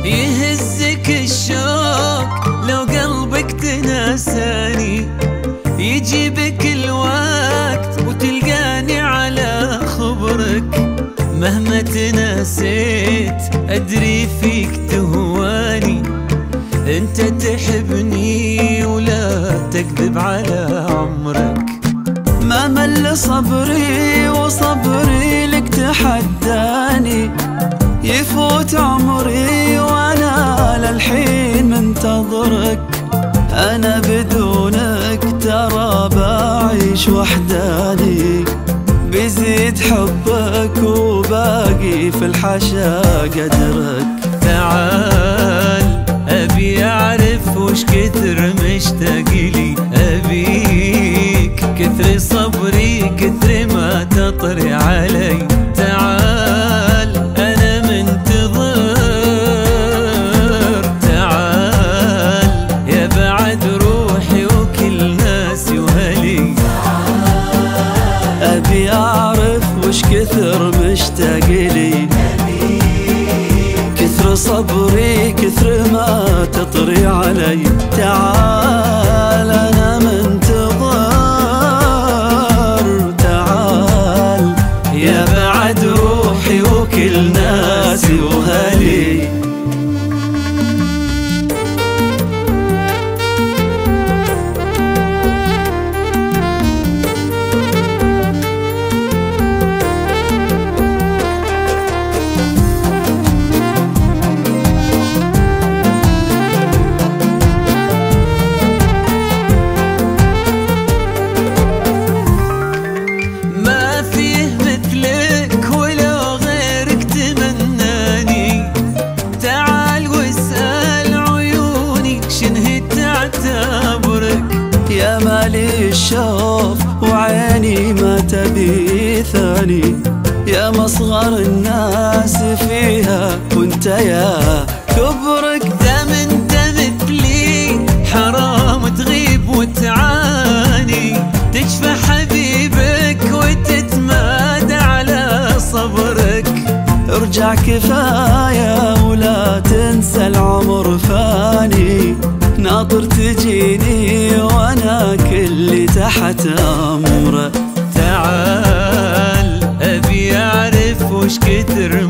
يهزك الشوق لو قلبك تناساني، يجيبك الوقت وتلقاني على خبرك. مهما تناسيت أدري فيك تهواني، انت تحبني ولا تكذب على عمرك. ما مل صبري وصبري لك تحداني، يفوت عمري وانا للحين منتظرك. انا بدونك ترى بعيش وحداني، بيزيد حبك وباقي في الحشا قدرك. تعال أبي أعرف وش كثر مشتاق لي، أبيك كثر صبري كثر ما تطري علي. تعال أنا منتظر، تعال يا بعد روحي وكل ناسي وهلي. أبي أعرف وش كثر مشتاق لي، كثر صبري كثر ما تطري علي. تعال أنا منتظر، تعال يا بعد روحي وكل ناسي وهلي. يا مالي الشوف وعيني ما تبي ثاني، يا مصغر الناس فيها وانت يا كبرك. دام انت مثلي حرام تغيب وتعاني، تشفى حبيبك وتتمادى على صبرك. ارجع كفاية ولا تنسى العمر فاني، ناطر تجيني وانا كلي تحت امره. تعال ابي اعرف وش كثر